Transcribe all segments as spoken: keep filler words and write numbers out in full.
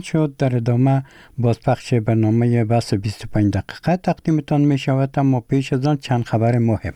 شد. در ادامه بازپخش برنامه بحث بیست و پنج دقیقه تقدیمتان می شود، اما پیش از آن چند خبر مهم.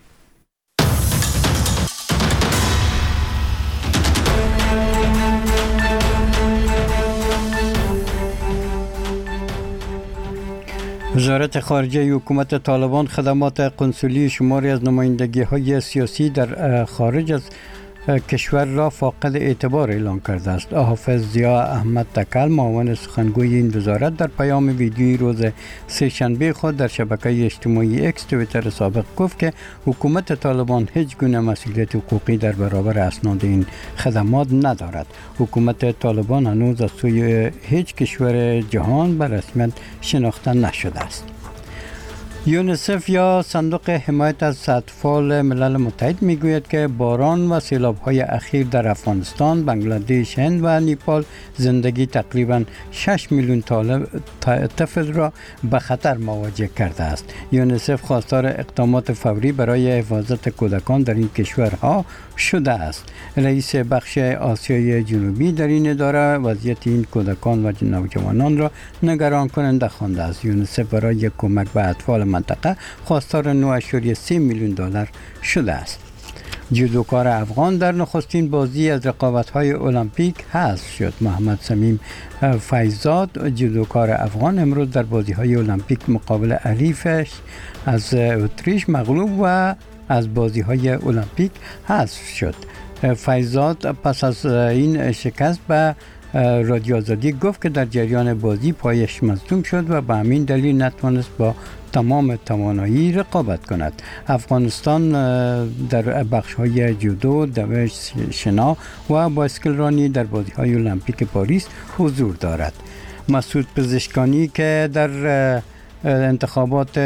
وزارت خارجه حکومت طالبان خدمات قنسولی شماری از نمایندگی های سیاسی در خارج از کشور را فاقد اعتبار اعلام کرده است. حافظ ضیا احمد تکل، معاون سخنگوی این وزارت، در پیام ویدیویی روز سه‌شنبه خود در شبکه اجتماعی اکس توییتر سابق گفت که حکومت طالبان هیچ گونه مسئولیت حقوقی در برابر اسناد این خدمات ندارد. حکومت طالبان هنوز از سوی هیچ کشور جهان به رسمیت شناخته نشده است. یونیسف یا صندوق حمایت از اطفال ملل متحد میگوید که باران و سیلاب‌های اخیر در افغانستان، بنگلادش، هند و نیپال زندگی تقریباً شش میلیون طفل را به خطر مواجه کرده است. یونیسف خواستار اقدامات فوری برای حفاظت کودکان در این کشورها شده است. رئیس بخش آسیای جنوبی در این اداره وضعیت این کودکان و نوجوانان را نگران کننده خوانده است. یونیسف برای کمک به اطفال منطقه خواستار نه ممیز سه میلیون دلار شده است. جودوکار افغان در نخستین بازی از رقابت‌های المپیک حذف شد. محمد سمیم فیضزاد، جودوکار افغان، امروز در بازی‌های المپیک مقابل حریفش از اتریش مغلوب و از بازی‌های المپیک حذف شد. فیضزاد پس از این شکست به رادیو آزادی گفت که در جریان بازی پایش مصدوم شد و به همین دلیل نتوانست با تمام توانایی رقابت کند. افغانستان در بخش‌های جودو، دوش شنا و بایسکل رانی در بازی‌های المپیک پاریس حضور دارد. مسعود پزشکانی که در انتخابات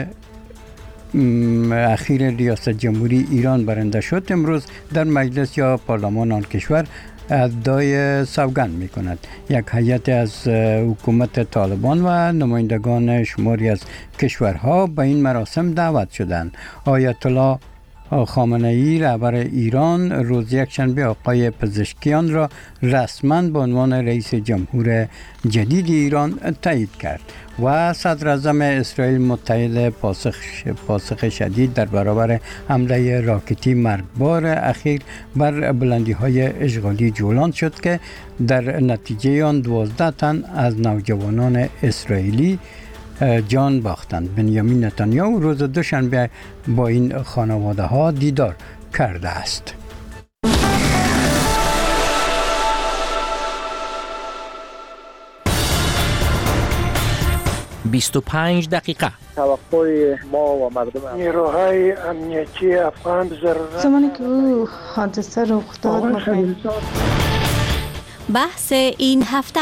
اخیر ریاست جمهوری ایران برنده شد، امروز در مجلس یا پارلمان آن کشور ادعای سوگند می کند. یک هیئت از حکومت طالبان و نمایندگان شماری از کشورها به این مراسم دعوت شدند. آیت الله خامنه‌ای رهبر ایران روز یکشنبه آقای پزشکیان را رسما به عنوان رئیس جمهور جدید ایران تایید کرد و صدر اعظم اسرائیل متحد پاسخ پاسخ شدید در برابر حمله راکتی مرگبار اخیر بر بلندی‌های اشغالی جولان شد که در نتیجه آن دوازده تن از نوجوانان اسرائیلی جان باختند. بنیامین نتانیاهو روز دوشنبه با این خانواده ها دیدار کرده است. بیست و پنج دقیقه توقع ما و مردم نیروهای امنیتی افغان ضرورت زمانی که او حادثه رخ داد. بحث این هفته.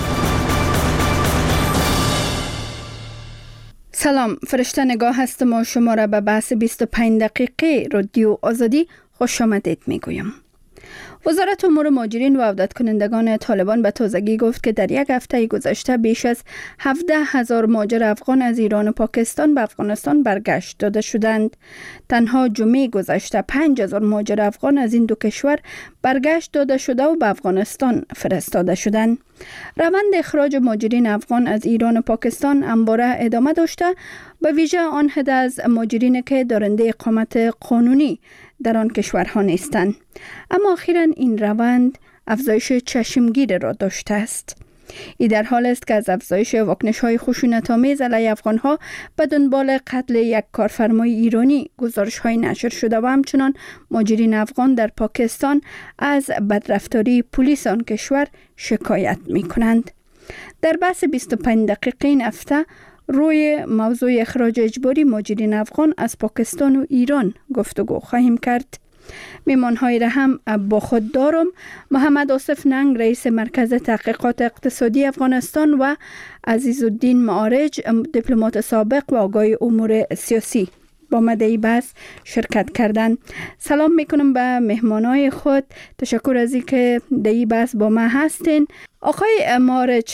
سلام، فرشته نگاه هستم و شما را به بحث بیست و پنج دقیقه رادیو آزادی خوش آمدید میگویم. وزارت امور مهاجرین و عودت کنندگان طالبان به تازگی گفت که در یک هفته گذشته بیش از هفده هزار مهاجر افغان از ایران و پاکستان به افغانستان برگشت داده شدند. تنها جمعه گذشته پنج هزار مهاجر افغان از این دو کشور برگشت داده شده و به افغانستان فرستاده شدند. روند اخراج مهاجرین افغان از ایران و پاکستان همواره ادامه داشته، به ویژه آن عده از مهاجرین که دارنده اقامت قانونی در آن کشورها نیستند. اما اخیراً این روند افزایش چشمگیر را داشته است. این در حال است که از افزایش واکنش‌های خشونت‌آمیز علیه افغان‌ها به دنبال قتل یک کارفرمای ایرانی گزارش‌های نشر شده و همچنان مهاجرین افغان در پاکستان از بدرفتاری پلیس آن کشور شکایت می‌کنند. در بحث بیست و پنج دقیقه این هفته روی موضوع اخراج اجباری مهاجرین افغان از پاکستان و ایران گفتگو خواهیم کرد. میمان‌های را هم با خود دارم. محمد آصف ننگ، رئیس مرکز تحقیقات اقتصادی افغانستان، و عزیزالدین معارج، دیپلمات سابق و آگاه امور سیاسی، با مدعی بحث شرکت کردند. سلام میکنم به مهمانای خود. تشکر از اینکه در این بحث با ما هستین. آقای معارج،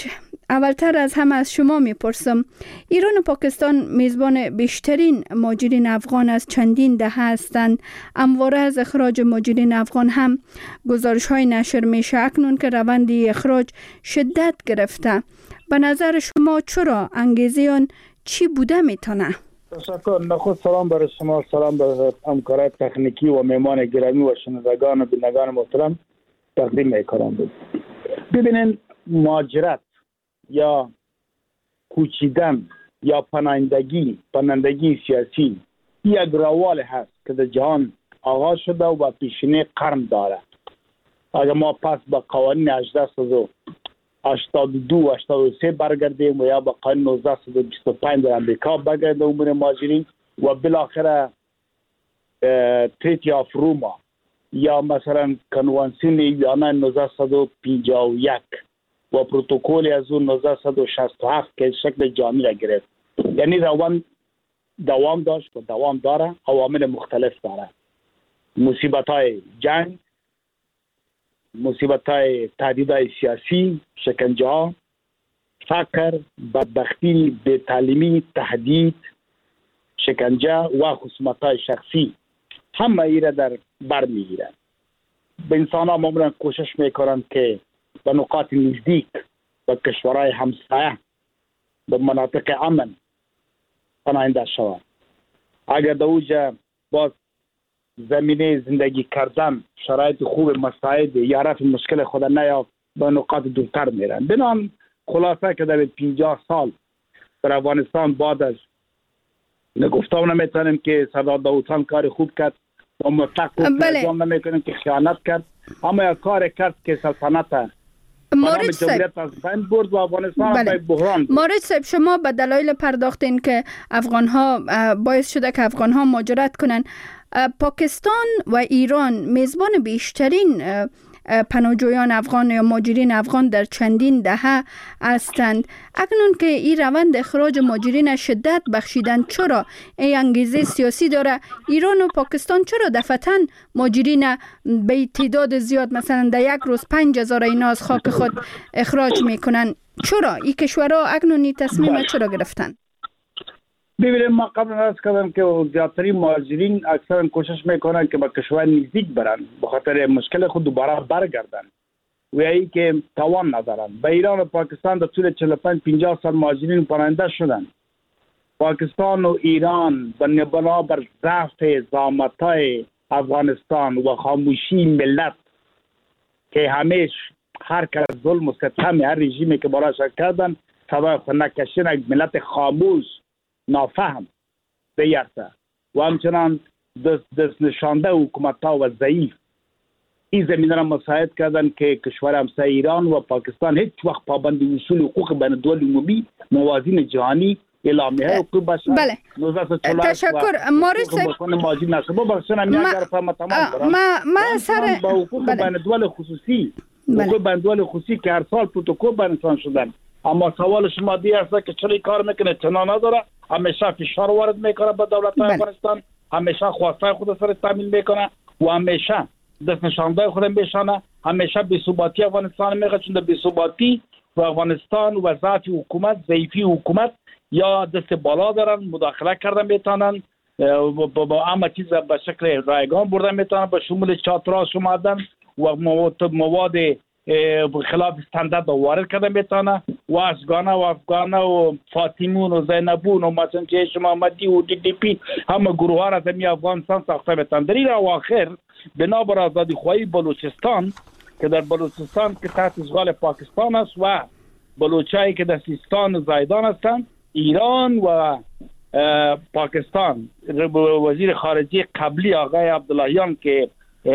اولتر از همه از شما میپرسم، ایران و پاکستان میزبان بیشترین مهاجرین افغان از چندین دهه هستند. همواره از اخراج مهاجرین افغان هم گزارش های نشر میشه اکنون که روند اخراج شدت گرفته. به نظر شما چرا؟ انگیزه آن چی بوده میتونه؟ تشکر. نخست سلام برای شما، سلام به همکاران تکنیکی و مهمان گرامی و شنوندگان و بینندگان محترم تقدیم میکنم. ببینین، مهاجرت یا کوچیدن یا پناهندگی پناهندگی سیاسی یک روال هست که در جهان آغاز شده و پیشینه قرن داره. اگر ما پس به قوانین هجده هشتاد و دو هشتاد و سه برگردیم و یا به قانون نوزده بیست و پنج در امریکا برگردیم امور مهاجرین و بالاخره تریتی آف روما یا مثلا کنوانسیون ویانا نوزده و پنجاه و یک و پروتکل از اون نوزده و شصت و هفت که شکل جامعی را گرفت. یعنی روان دوام داشت و دوام داره، عوامل مختلف داره. مصیبت های جنگ، مصیبت های تهدید های سیاسی، شکنجه ها، فقر، بدبختی، بی‌تعلیمی، تهدید، شکنجه و خصومت های شخصی همه ایره در بر میگیرن. به انسان ها معمولا کوشش میکنند که به نقاط نزدیک به کشورهای همسایه به مناطق امن پناهنده شوند. اگر در اوجه باز زمینه زندگی کردن شرایط خوب مساعد یا رفع مشکل خود نیافت به نقاط دورتر میرن. بنام خلاصه که در پنجاه سال در افغانستان بعد از نگفتم نمیتونیم که سردار داود خان کار خوب کرد و مطلق نظام نمیکنیم که خیانت کرد، اما یک کار کرد که سلطنت مورد صاحب برد و افغانستان بله. بحران. مورد صاحب، شما به دلایل پرداختین که افغان ها باعث شده که افغان ها مهاجرت کنن. پاکستان و ایران میزبان بیشترین پناهجویان افغان یا مهاجرین افغان در چندین دهه هستند. اکنون که این روند اخراج مهاجرین شدت بخشیدن، چرا این انگیزه سیاسی داره؟ ایران و پاکستان چرا دفعتاً مهاجرین به تعداد زیاد مثلا در یک روز پنج هزار اینا از خاک خود اخراج میکنن؟ چرا این کشورها اکنون این تصمیم چرا گرفتن؟ ببینید، ما قبل از کردم که زیادترین مهاجرین اکثرا کوشش میکنن که به کشور نزدیک برن به خاطر مشکل خود دوباره برگردن و ای که توان ندارن. به ایران و پاکستان در طول چهل و پنج پنجاه سال مهاجرین پناهنده شدن. پاکستان و ایران بنا بر ضعف زعامت‌های افغانستان و خاموشی ملت که همیشه هر کس ظلم و ستم هر رژیمی که براش کردن صدای خود نکشیدن، یک ملت خاموش نافهم بیرته و همچنان دست, دست نشانده حکومت ها و ضعیف این زمینه را مساعد کردن که کشور همسایه ایران و پاکستان هیچ وقت پابند اصول حقوق بین الدول عمومی، موازین جهانی، اعلامیه حقوق بشر بله. تشکر. مورد صاحب ماجی نشه با بخشن هم یک تمام تمام ما ما سر با حقوق بین الدول خصوصی، حقوق بین الدول خصوصی که هر سال پروتکل بینشان شدن. اما سوال شما دی است که چرا کار میکنه؟ چنا نداره، همیشه فشار وارد میکنه به دولت افغانستان، همیشه خواسته خود سر تامین میکنه و همیشه دست نشانده خود میشانه، همیشه بی‌ثباتی افغانستان میگه، چون بی‌ثباتی و افغانستان و ضعف حکومت، ضعیفی حکومت یا دست بالا دارن، مداخله کردن میتونن با همه چیز به شکل رایگان بردن میتونن، به شمول چاتراش اومدن و مواد مواد خلاف استاندارد وارد کردن میتونه و افغانه و افغانه و فاطمون و زینبون و مثلا جیش محمدی و دی دی پی همه گروه ها را زمین افغانستان ساخته میتونه. در این اواخر بنابر آزادی خواهی بلوچستان که در بلوچستان که تحت اشغال پاکستان است و بلوچایی که در سیستان و زایدان هستند، ایران و پاکستان وزیر خارجه قبلی آقای عبداللهیان که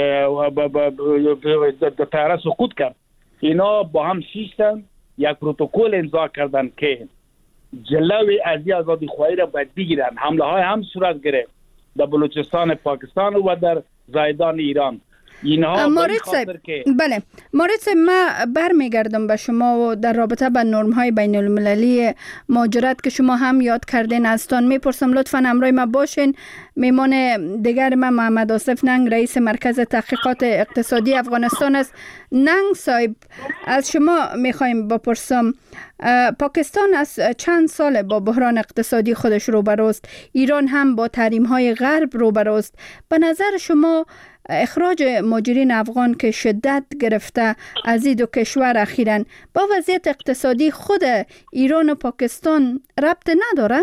در طیاره سقوط کرد، اینا با هم شیشتن یک پروتکل امضا کردن که جلوی از آزادی خواهی را باید بگیرن. حمله های هم صورت گرفت در بلوچستان پاکستان و در زایدان ایران. اینها مورد صاحب که بله مورد صاحب ما برمیگردم به شما و در رابطه با نرم های بین المللی مهاجرت که شما هم یاد کردین ازتان میپرسم لطفا همراه ما باشین. میمان دیگر ما محمد آصف ننگ رئیس مرکز تحقیقات اقتصادی افغانستان است. ننگ صاحب از شما میخوایم بپرسم پاکستان از چند سال با بحران اقتصادی خودش روبروست، ایران هم با تحریم های غرب روبروست. به نظر شما اخراج مهاجرین افغان که شدت گرفته از این دو کشور اخیراً با وضعیت اقتصادی خود ایران و پاکستان ربط نداره؟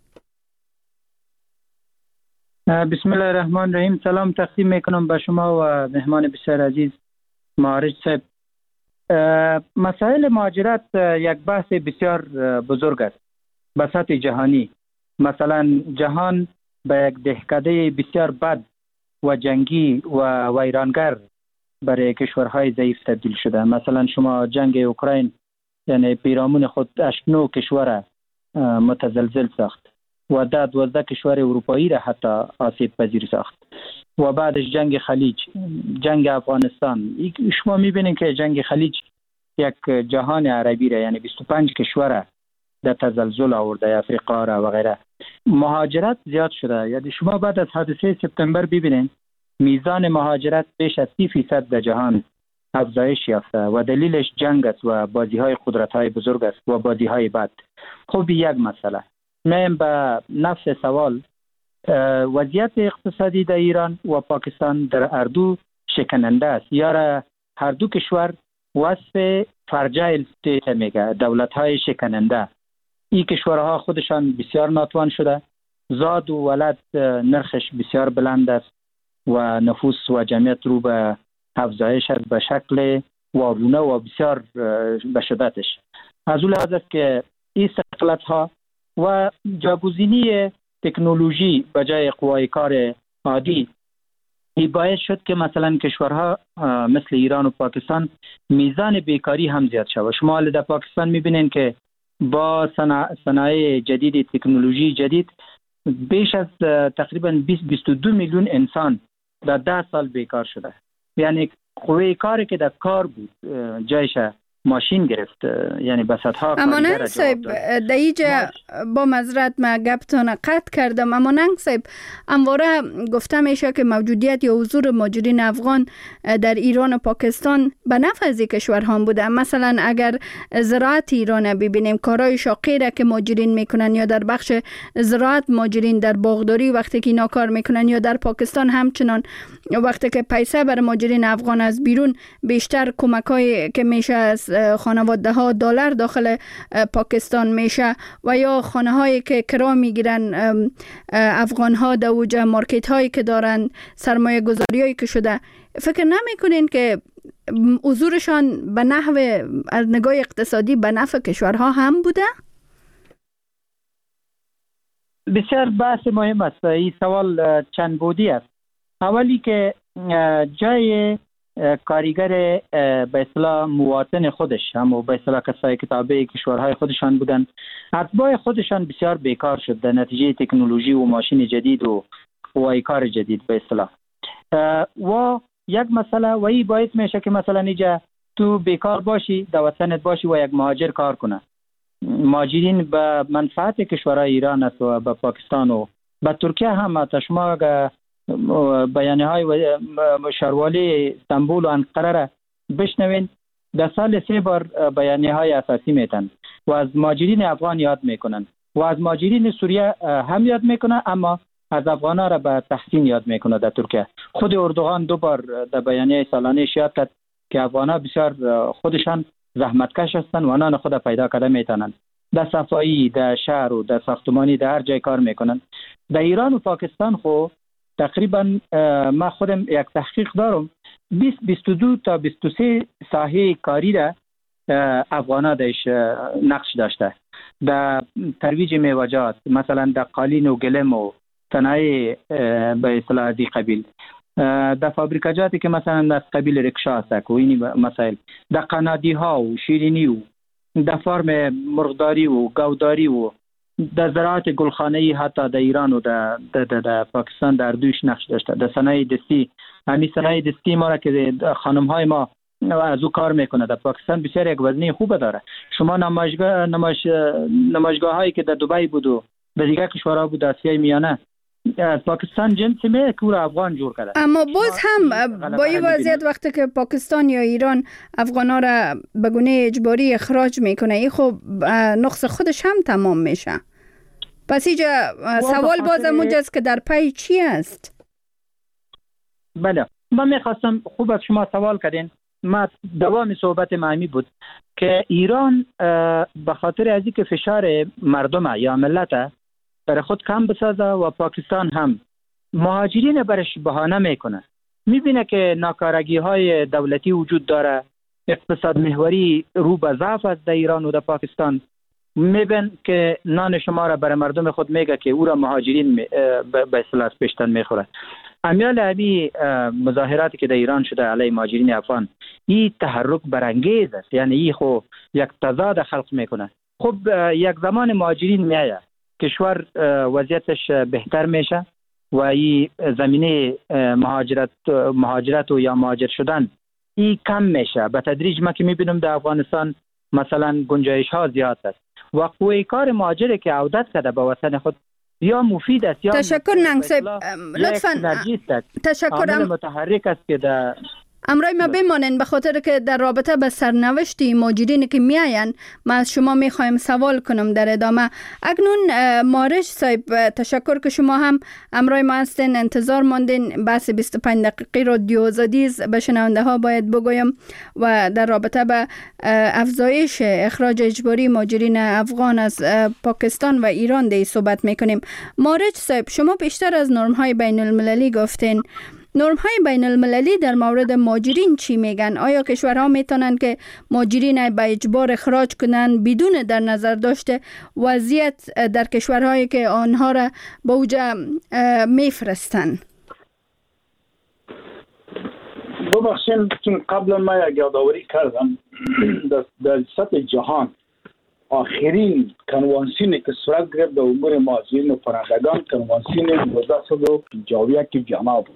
بسم الله الرحمن الرحیم. سلام تقدیم میکنم به شما و مهمان بسیار عزیز معارج صاحب. مسائل مهاجرت یک بحث بسیار بزرگ است به سطح جهانی. مثلا جهان به یک دهکده بسیار بد و جنگی و ویرانگر برای کشورهای ضعیف تبدیل شده. مثلا شما جنگ اوکراین یعنی پیرامون خود اشنو کشور متزلزل ساخت و ده دوازده کشور اروپایی را حتی آسیب پذیر ساخت و بعدش جنگ خلیج، جنگ افغانستان. شما میبینید که جنگ خلیج یک جهان عربی را یعنی بیست و پنج کشور در تزلزل آورده، افریقا را و غیره. مهاجرت زیاد شده. یعنی شما بعد از حادثه سپتامبر ببینید میزان مهاجرت بیش از سی فیصد در جهان افزایش یافته و دلیلش جنگ است و بازی های قدرت های بزرگ است و بازی های بد. خب یک مسئله میم به نفس سوال، وضعیت اقتصادی در ایران و پاکستان در هر دو شکننده است. یا هر دو کشور وصف فرجایل استیت میگه، دولت های شکننده. این کشورها خودشان بسیار ناتوان شده، زاد و ولد نرخش بسیار بلند است و نفوس و جمعیت رو به افزایش است به شکل وارونه و بسیار به شدتش. از اون لحاظ است که این سقلت ها و جاگزینی تکنولوژی به جای قوای کار عادی این باعث شد که مثلا کشورها مثل ایران و پاکستان میزان بیکاری هم زیاد شد. شما در پاکستان میبینین که با صنایع جدید، تکنولوژی جدید، بیش از تقریبا بیست بیست و دو میلیون انسان در ده سال بیکار شده. یعنی قوی کاری که در کار بود جایش ماشین گرفت، یعنی بساطها اما ننگ صاحب در اینجا با معذرت ما گپتان قطع کردم. اما ننگ صاحب همواره گفته میشه که موجودیت یا حضور مهاجرین افغان در ایران و پاکستان به نفع از کشورها بوده. مثلا اگر زراعت ایران ببینیم، کارهای شاقی را که مهاجرین میکنن یا در بخش زراعت مهاجرین در باغداری وقتی که اینا کار میکنن، یا در پاکستان همچنان وقتی که پیسه بر مهاجرین افغان از بیرون بیشتر کمک‌های که میشه از خانواده ها دلار داخل پاکستان میشه و یا خانه هایی که کرا میگیرن افغان ها در اوجه مارکت هایی که دارن، سرمایه گذاری هایی که شده، فکر نمی کنین که حضورشان به نحو از نگاه اقتصادی به نفع کشورها هم بوده؟ بسیار بحث مهم است. این سوال چند بودی است. اولی که جای کارگر به اصطلاح مواطن خودش هم و به اصطلاح کسایی که تابع کشورهای خودشان بودن، اتباع خودشان بسیار بیکار شد در نتیجه تکنولوژی و ماشین جدید و قوای کار جدید به اصطلاح. و یک مسئله و این باعث میشه که مثلا اینجا تو بیکار باشی، در وطنت باشی و یک مهاجر کار کنه. مهاجرین به منفعت کشورهای ایران است و به پاکستان و به ترکیه هم. حتی شما بیانیه های شاروالی استانبول و انقره را بشنوین، در سال سه بار بیانیه های اساسی میتن و از مهاجرین افغان یاد میکنن و از مهاجرین سوریه هم یاد میکنن، اما از افغان ها را به تحسین یاد میکنه. در ترکیه خود اردوغان دو بار در بیانیه سالانه یاد کرد که افغان ها بسیار خودشان زحمتکش هستند و آنان خود پیدا کرده میتونن. در صفایی، در شهر و در ساختمانی، در هر جای کار میکنن. در ایران و پاکستان خو تقریبا ما خودم یک تحقیق دارم، بیست بیست و دو تا بیست و سه ساحه کاری را افغان‌ها درش نقش داشته. در ترویج میوه‌جات، مثلا در قالین و گلم و صنایع به اصطلاح دی قبیل، در فابریکاجاتی که مثلا از قبیل رکشا است و این مسائل، در قنادی ها و شیرینی و در فارم مرغداری و گاوداری و در زراعت گلخانه‌ای حتی در ایران و در, در, در, در پاکستان در دویش نقش داشته. در صنایع دستی، همین صنایع دستی ما را که خانم‌های ما از او کار میکنه در پاکستان بسیار یک وزنه خوب داره. شما نمایشگاه نمایش نمایشگاه هایی که در دبی بود و در دیگر کشورها بود آسیای میانه، پاکستان جنسی می که افغان جور کرده. اما باز هم با این وضعیت وقتی که پاکستان یا ایران افغانا را به گونه اجباری اخراج میکنه، این خب نقص خودش هم تمام میشه. پس اینجا سوال باز موجز که در پای چی است؟ بله، من میخواستم، خوب از شما سوال کردین. ما دوام صحبت معمی بود که ایران به خاطر از اینکه فشار مردم یا ملت برای خود کم بسازه و پاکستان هم مهاجرین برش بهانه میکنه، میبینه که ناکارگی های دولتی وجود داره، اقتصاد محوری رو به ضعف است در ایران و در پاکستان، میبین که نان شما را برای مردم خود میگه که او را مهاجرین به اصطلاح پیشتن میخوره. امیال همی مظاهراتی که در ایران شده علیه مهاجرین افغان، این تحرک برانگیز است، یعنی این خو یک تضاد خلق میکنه. خب یک زمان مهاجرین میایه، کشور وضعیتش بهتر میشه و این زمینه مهاجرت مهاجرت و یا مهاجر شدن این کم میشه به تدریج. ما که میبینم در افغانستان مثلا گنجایش ها زیاد است و قوی کار مهاجر که عودت کرده به وطن خود یا مفید است یا تشکر ننگ صاحب، لطفاً تشکر. متحرک است که در امرای ما بمانین به خاطر که در رابطه به سرنوشتی مهاجرینی که میاین ما از شما میخوایم سوال کنم در ادامه. اکنون مارج صاحب، تشکر که شما هم امرای ما هستین، انتظار ماندین. بحث بیست و پنج دقیقی رادیو آزادی به شنونده ها باید بگویم و در رابطه به افزایش اخراج اجباری مهاجرین افغان از پاکستان و ایران دی صحبت میکنیم. مارج صاحب، شما بیشتر از نرم های بین المللی گفتین. نرم های بین المللی در مورد مهاجرین چی میگن؟ آیا کشورها میتونن که مهاجرین به اجبار اخراج کنن بدون در نظر داشته وضعیت در کشورهایی که آنها را به اوجا میفرستن؟ ببخشید چون قبلا ما یک یادآوری کردم در سطح جهان آخرین کنوانسیونی که صورت گرفت در امور مهاجرین و پناهندگان کنوانسیون هزار و سیصد و پنجاه و یک که ژنو بود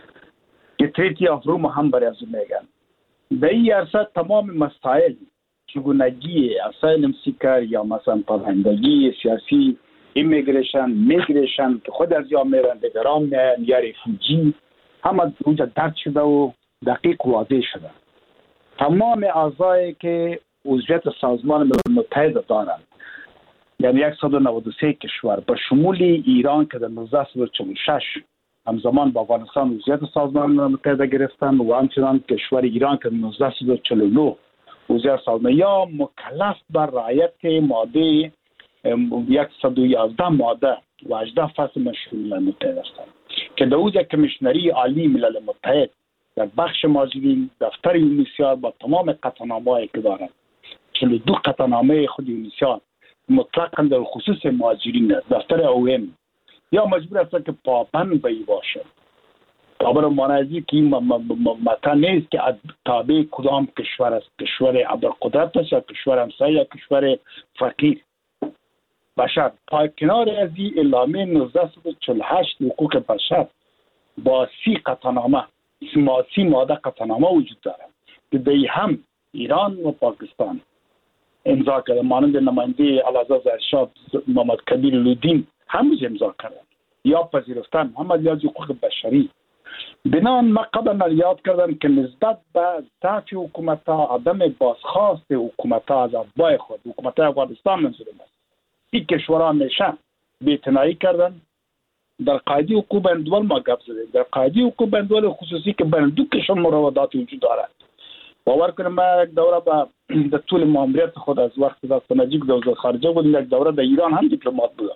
که تریتی آف روم هم برای از میگن. در این عرصه تمام مسائل چگونگی اسایلم سیکر یا مثلا پناهندگی سیاسی، ایمیگریشن، میگریشن که خود از یا میرن دیگران میان یا ریفوجی، همه اونجا درد شده و دقیق واضح شده. تمام اعضایی که عضویت سازمان ملل متحد دارند، یعنی صد و نود و سه کشور به شمول ایران که در هزار و نهصد و چهل و شش همزمان با افغانستان عضویت سازمان ملل متحد گرفتن و همچنان کشور ایران که در هزار و نهصد و چهل و نه عضویت سازمان یا مکلف بر رعایت ماده صد و یازده ماده و هجده فصل مشروع ملل متحد هستند که در اوج کمیشنری عالی ملل متحد در بخش مهاجرین دفتر یونیسیار با تمام قطعنامه‌ای که دارند، چهل و دو قطعنامه خود یونیسیار مطلقاً در خصوص مهاجرین است، دفتر اوم یا مجبور است که پابند به ای باشه. تابر مانعی که این متن نیست که تابع کدام کشور است، کشور ابرقدرت است یا کشور همسایه یا کشور فقیر بشر. پای کنار از این اعلامیه نوزده چهل و هشت حقوق بشر با سی قطعنامه سی ماده قطعنامه وجود دارد که دی هم ایران و پاکستان امضا کرده، مانند نماینده اعلیحضرت ظاهرشاه محمد کبیر لودین هم امضا کرده یا پذیرفتن محمد یاد حقوق بشری. بنابراین ما قبلا یاد کردم که نسبت به ضعف حکومت‌ها، عدم بازخواست حکومت‌ها از اتباع خود، حکومت افغانستان منظورم است، این کشورها همیشه بی‌اعتنایی کردن. در قاعده حقوق بین‌الملل ما گپ زدیم، در قاعده حقوق بین‌الملل خصوصی که بین دو کشور مراودات وجود دارد. باور کنید ما یک دوره با در طول ماموریت خود از وقت دست نجیب در وزارت خارجه بودیم، یک دوره در ایران هم دیپلمات بودم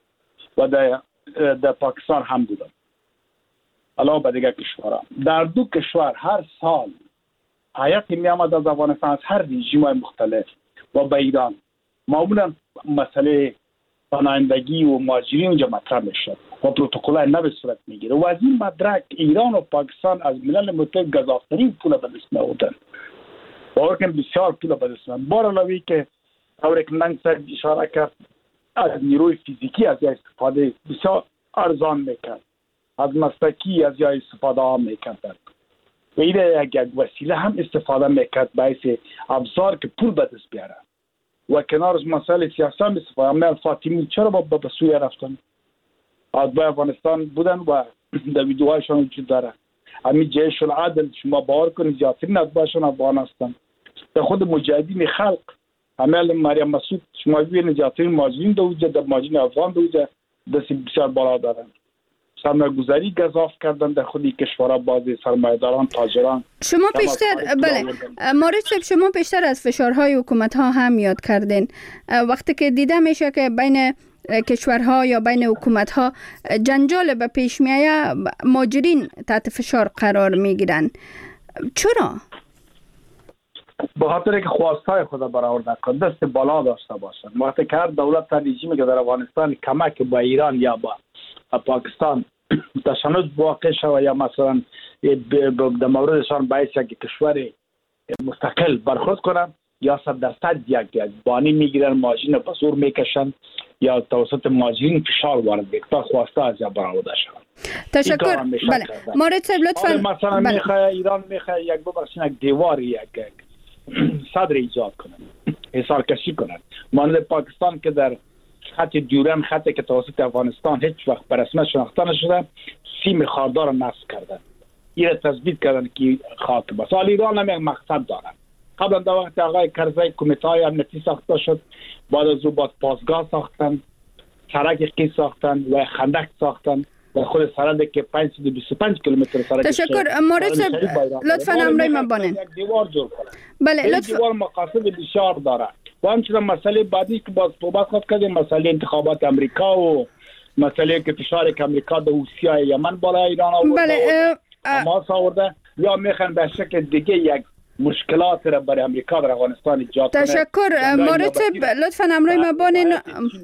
و در در پاکستان هم بودم علاوه بر دیگر کشورها. در دو کشور هر سال هیئت می آمد از افغانستان از هر رژیم‌های مختلف و به ایران معمولا مسئله پناهندگی و مهاجرین اونجا مطرح میشد و پروتکل‌های نو صورت میگیره و از این مدرک ایران و پاکستان از ملل متحد گزافترین پول به دست می‌آوردند. باور کنید بسیار پول به دست می‌آوردند. بار علاوه که طوری که ننگ صاحب اشاره کرد از نیروی فیزیکی از یا استفاده بسیار ارزان میکرد، از مسلکی از یا استفاده هم میکرد و این یک وسیله هم استفاده میکرد باعث ابزار که پول به دست بیاره و کنار از مسائل سیاسی هم استفاده. اما فاطمی چرا با به سوریه رفتن؟ اتباع افغانستان بودن و در ویدیوهایشان وجود داره. همین جیش العدل شما باور کنید زیادترین اتباعشان افغان هستند. در خود مجاهدین خلق عمل مریم مسعود شما ببینید زیادترین ماجرین دوجه در ماجرین افغان دوجه دست بسیار بالا دارن. سرمایه‌گذاری گزاف کردن در خودی کشورها، بعضی سرمایه‌داران تاجران. شما پیشتر بله مورد صاحب شما پیشتر از فشارهای حکومت ها هم یاد کردین. وقتی که دیده میشه که بین کشورها یا بین حکومت ها جنجال به پیش میآید، ماجرین تحت فشار قرار میگیرن. چرا؟ به خاطر که خواستهای خود برآورده کن، دست بالا داشته باشن. وقتی که هر دولت رژیمی که در افغانستان کمک با ایران یا با پاکستان تشنج واقع شود یا مثلا در موردشان باعث یک کشور مستقل برخورد کنن یا صد درصد یک بانی میگیرن، ماشین به زور میکشن یا توسط ماجرین فشار وارد میکنن تا خواسته از یا برآورده شوند. تشکر. بله مورد صاحب لطفا. مثلا بله. میخواد ایران میخواد یک ببرشن یک دیوار یک صدر ایجاد کنن، حصار کشی کنن، مانند پاکستان که در خط دیورن، خطی که توسط افغانستان هیچ وقت به رسمیت شناخته نشده، سیم خاردار را نصب کردن. این را تثبیت کردن که خاک بس. حال ایران هم یک مقصد دارن. قبلا در وقت آقای کرزی کمیته های امنیتی ساخته شد، بعد از او بعد پاسگاه ساختن، سرک قی ساختن و خندق ساختن و خود سرک که پانصد و بیست و پنج کیلومتر سرک. تشکر. مورد لطفا امرای من بانین. یک دیوار جور کنن. بله لطفا. دیوار مقاصد بسیار داره. و همچنین مسئله بعدی که باز صحبت خود کردیم، مسئله انتخابات امریکا و مسئله که فشار که امریکا در حوثی‌های یمن بالا ایران آورده. بله اما آورده یا میخوان به شکل دیگه یک مشکلات را برای امریکا در افغانستان ایجاد کنه. تشکر. مورد لطفا امرای ما بانین.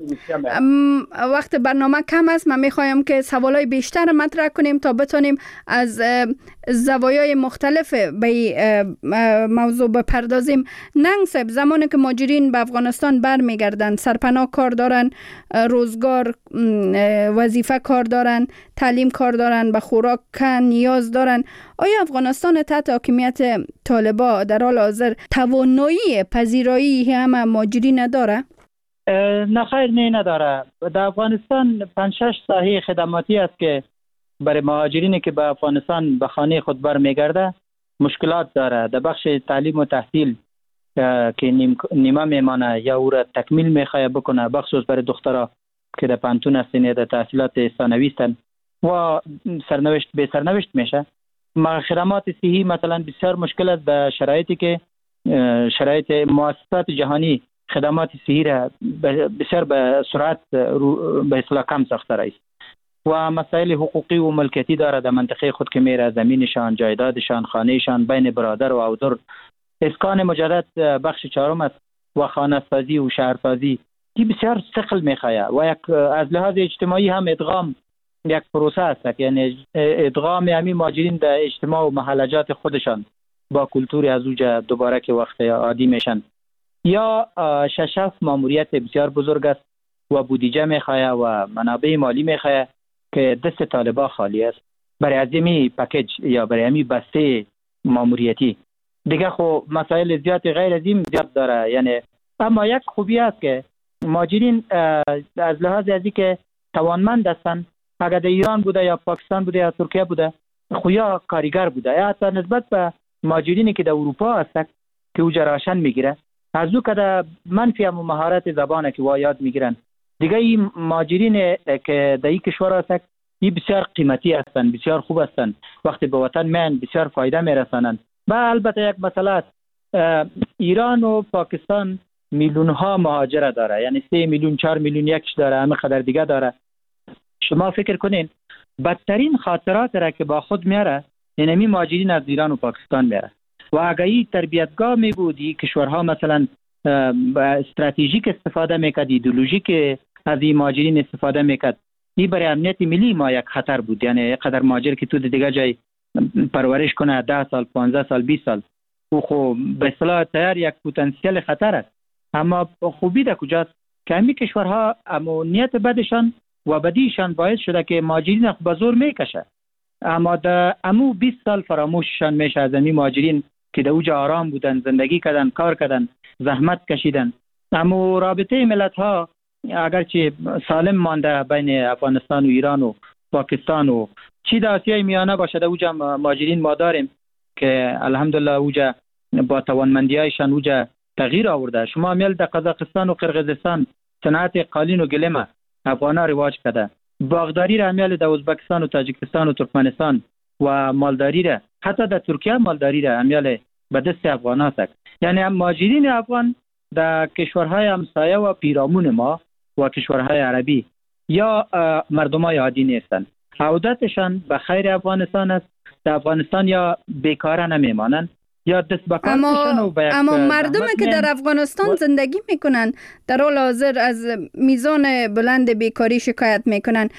وقت برنامه کم است، من میخوایم که سوالای بیشتر مطرح کنیم تا بتونیم از زوایای مختلف به موضوع بپردازیم. ننگ صاحب، زمانی که مهاجرین به افغانستان برمیگردن، سرپناه کار دارن، روزگار وظیفه کار دارن، تعلیم کار دارن، به خوراک نیاز دارن، آیا افغانستان تحت حاکمیت طالبان در حال حاضر توانایی پذیرایی همه مهاجرین نداره؟ نه خیر، نه نداره. در افغانستان پنج شش ساحه خدماتی است که برای مهاجرینی که به افغانستان به خانه خود برمیگرده مشکلات داره. در بخش تعلیم و تحصیل که نیم نیمه میمانه یا او را تکمیل میخواه بکنه، بخصوص برای دخترها که در پانتون هستن در تحصیلات ثانوی هستن و سرنوشت به سرنوشت میشه. خدمات صحی مثلا بسیار مشکل است در شرایطی که شرایط مؤسسات جهانی خدمات صحی را بسیار به سرعت به اصطلاح کم ساخته است و مسائل حقوقی و ملکیتی داره در منطقه خود که میره، زمینشان، جایدادشان، خانهشان بین برادر و اودر. اسکان مجدد بخش چهارم است و خانه سازی و شهرسازی کی بسیار ثقل میخواه و یک از لحاظ اجتماعی هم ادغام یک پروسه است، یعنی ادغام همین مهاجرین در اجتماع و محلجات خودشان با کلتور از اوجه دوباره که وقت عادی میشن. یا ششف ماموریت بسیار بزرگ است و بودجه میخواه و منابع مالی میخواه که دست طالبان خالی است برای ازمی پکیج یا برای همی بسته ماموریتی. دیگه خو مسائل زیاد غیر از این زیاد داره. یعنی اما یک خوبی است که مهاجرین از لحاظ ازی که توانمند هستند، اگر در ایران بوده یا پاکستان بوده یا ترکیه بوده، خویا کارگر بوده، یا حتی نسبت به مهاجرینی که در اروپا هستند که او جراشن میگیره، از او که در منفی هم مهارت زبانه که وا یاد میگیرن. دیگه این مهاجرین که در این کشور هستند این بسیار قیمتی هستند، بسیار خوب هستند، وقتی به وطن میان بسیار فایده میرسانند. و البته یک مسئله است، ایران و پاکستان میلیون ها مهاجر داره، یعنی سه میلیون چهار میلیون یکش داره، همه قدر دیگه داره. شما فکر کنین بدترین خاطرات را که با خود میاره این همی مهاجرین از ایران و پاکستان میاره. و اگر این تربیتگاه می بودی کشورها مثلا استراتژیک استفاده میکرد، ایدئولوژیک از این مهاجرین استفاده میکرد، این برای امنیت ملی ما یک خطر بود. یعنی قدر مهاجر که تو دیگه جای پرورش کنه ده سال پانزده سال بیست سال او خو به اصطلاح تیار یک پتانسیل خطر است. اما خوبی در کجاست که همین کشورها امنیت بدشان و بدیشان باعث شده که مهاجرین به زور میکشه. اما در امو بیست سال فراموششان میشه از همین مهاجرین که در اوج آرام بودن، زندگی کردن، کار کردن، زحمت کشیدن. اما رابطه ملت ها اگرچه سالم مانده بین افغانستان و ایران و پاکستان و چی در آسیای میانه باشه، در اوجا مهاجرین ما داریم که الحمدلله اوجا با توانمندیایشان اوجا تغییر آورده. شما میل در قزاقستان و قرقیزستان صنعت قالین و گلیم افغانا رواج کرده، باغداری را میل در ازبکستان و تاجیکستان و ترکمنستان و مالداری را حتی در ترکیه مالداری را میل به دست افغان است. یعنی مهاجرین افغان در کشورهای همسایه و پیرامون ما و کشورهای عربی یا مردمای عادی نیستند. عودتشان به خیر افغانستان است. در افغانستان یا بیکاره نمیمانند یا دست به کارشان و به اما مردمی که در افغانستان و... زندگی میکنن در حال حاضر از میزان بلند بیکاری شکایت میکنن.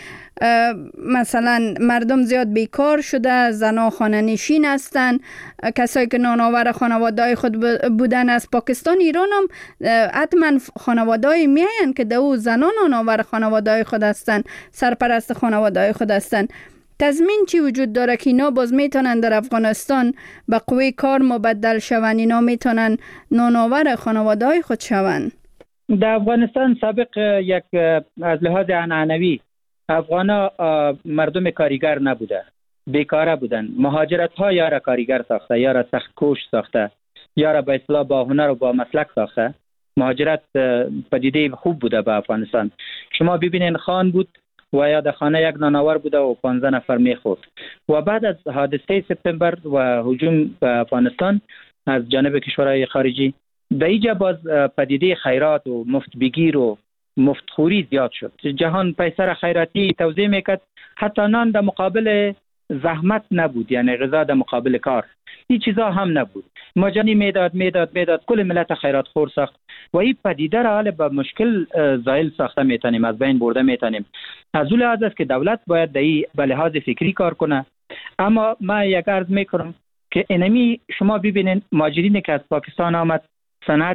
مثلا مردم زیاد بیکار شده، زنها خانه نشین هستن، کسایی که نانآور خانواده‌های خود بودن از پاکستان ایران هم حتما خانواده‌ای میاین که دو زنان نانآور خانواده‌های خود هستن، سرپرست خانواده‌های خود هستن. تضمین چی وجود داره که اینا باز میتونن در افغانستان به قوی کار مبدل شون، اینا میتونن نانآور خانواده های خود شون؟ در افغانستان سابق یک از لحاظ عنعنوی افغانا مردم کاریگر نبوده، بیکاره بودن. مهاجرت ها یا را کاریگر ساخته، یا را سخت کوش ساخته، یا را به اصطلاح با هنر و با مسلک ساخته. مهاجرت پدیده خوب بوده به افغانستان. شما ببینین خان بود و یا در خانه یک نانآور بوده و پانزده نفر میخورد. و بعد از حادثه سپتامبر و هجوم به افغانستان از جانب کشورهای خارجی، در اینجا باز پدیده خیرات و مفت بگیر و مفت خوری زیاد شد. جهان پیسر خیراتی توزیع میکرد، حتی نان در مقابل زحمت نبود، یعنی غذا در مقابل کار، این چیزا هم نبود. مجانی میداد میداد میداد کل ملت خیرات خور ساخت و این پدیده را حال به مشکل زائل ساخته میتونیم، از بین برده میتونیم. از اون لحاظ است که دولت باید در این به لحاظ فکری کار کنه. اما ما یک عرض میکنم که اینمی شما ببینین مهاجرینی که از پاکستان آمد، صنعت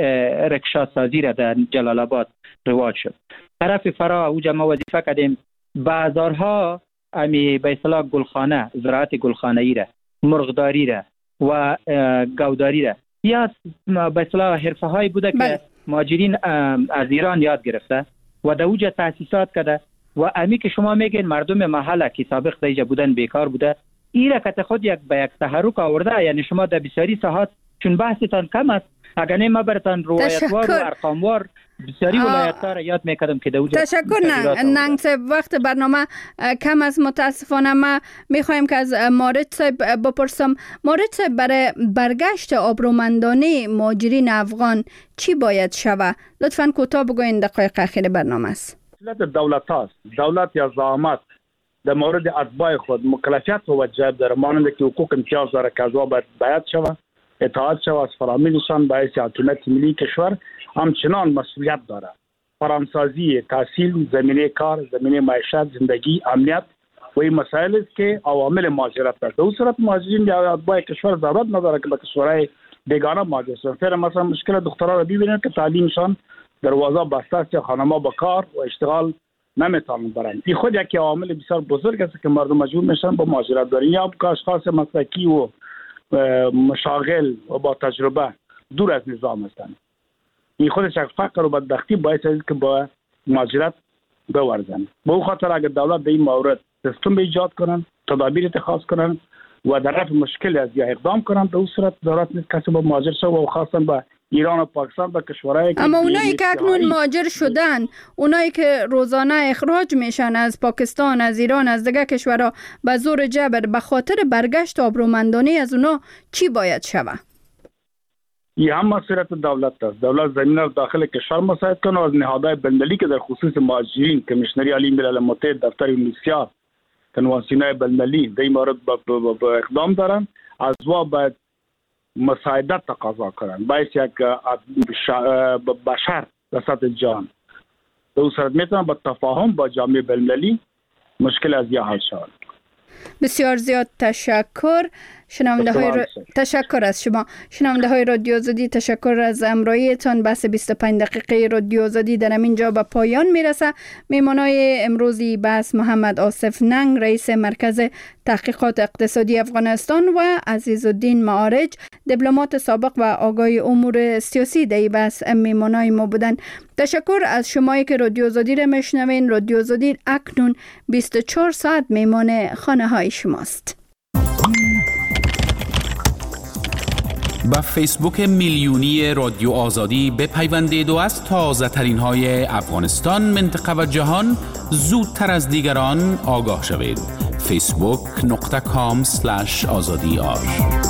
رکشا سازی را در جلال آباد رواج شد. طرف فرا اوجا ما وظیفه کردیم بازارها امی به اصطلاح گلخانه، زراعت گلخانه‌ای را، مرغداری را و گاوداری را، یا به اصطلاح حرفه هایی بوده که مهاجرین از ایران یاد گرفته و در اوجا تاسیسات کرده. و امی که شما میگین مردم محله که سابق دیجا بودن بیکار بوده، این را که خود یک به یک تحرک آورده. یعنی شما در بسیاری ساحات، چون بحثتان کم است، اگر نه ما براتان روایتوار و ارقاموار بسیاری ولایت‌ها را یاد میکردم که در اوجا. تشکر ننگ صاحب، وقت برنامه کم است متاسفانه. ما میخوایم که از مارد صاحب بپرسم. مارد صاحب، برای برگشت آبرومندانه مهاجرین افغان چی باید شود؟ لطفاً کوتاه بگوین، دقایق اخیر برنامه است. مسئولیت دولت هاست. دولت یا زعامت در مورد اتباع خود مکلفیت موجه داره، مانند که حقوق امتیاز داره که از باید باید شود، اطاعت شود از فرامینشان باعث حکومت ملی کشور. همچنان مسئولیت داره فرامسازی تحصیل، زمینه کار، زمینه معیشت، زندگی، امنیت و این مسائل است که عوامل مهاجرت است. در اون صورت مهاجرین یا اتباع کشور ضرورت نداره که به کشورهای بیگانه مهاجر شوند. مثلا مشکل دخترها را ببینید که تعلیمشان دروازه بسته است یا خانم‌ها با کار و اشتغال نمیتونن برن. این خود یک عامل بسیار بزرگ است که مردم مجبور میشن با مهاجرت برن، یا اشخاص مسلکی و مشاغل و با تجربه دور از نظام هستند. این خودش یک فقر و بدبختی باعث است که با مهاجرت بورزن. به اون خاطر اگر دولت در این مورد سیستم ایجاد کنن، تدابیر اتخاذ کنن و در رفع مشکل از یا اقدام کنن، به اون صورت ضرورت نیست کسی با مهاجر شود و خاصا با ایران و پاکستان و کشورهای. اما اونایی که اکنون مهاجر شدن، اونایی که روزانه اخراج میشن از پاکستان، از ایران، از دیگر کشورها به زور جبر، به خاطر برگشت آبرومندانه از اونا چی باید شود؟ این هم مسئولیت دولت است. دولت زمینه را داخل کشور مساعد کنه و از نهادهای بین‌المللی که در خصوص مهاجرین، کمیشنری عالی ملل متحد، دفتر یونیسیار، کنوانسیون‌های بین‌المللی در این مورد با اقدام دارن، از وا باید مساعدت تقاضا کنن، باید یک بشر در سطح جهان در اون صورت میتونن با تفاهم با جامعه بین‌المللی مشکل از یا حل شود. بسیار زیاد تشکر. شنونده های را... تشکر از شما. شنونده های رادیو آزادی، تشکر از همراهیتان. بحث بیست و پنج دقیقه رادیو آزادی در اینجا به پایان میرسه. میمانای امروزی بحث محمد آصف ننگ، رئیس مرکز تحقیقات اقتصادی افغانستان، و عزیزالدین معارج، دیپلمات سابق و آگاه امور سیاسی در بحث میمانای ما بودن. تشکر از شمایی که رادیو آزادی را میشنوین. رادیو آزادی اکنون بیست و چهار ساعت میمان خانه های شماست. با فیسبوک میلیونی رادیو آزادی بپیوندید و از تازه ترین های افغانستان، منطقه و جهان زودتر از دیگران آگاه شوید. فیسبوک نقطه کام سلش آزادی آر